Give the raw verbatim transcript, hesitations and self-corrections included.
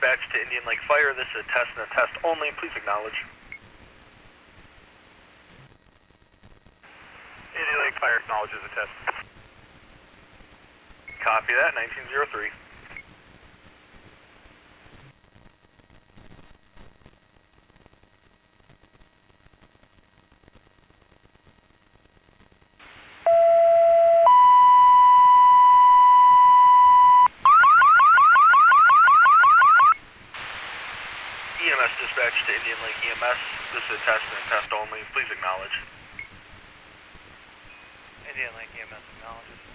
dispatch to Indian Lake Fire. This is a test and a test only. Please acknowledge. Indian Lake Fire acknowledges the test. Copy that, nineteen oh three. E M S dispatch to Indian Lake E M S. This is a test and a test only. Please acknowledge. Indian Lake E M S acknowledges.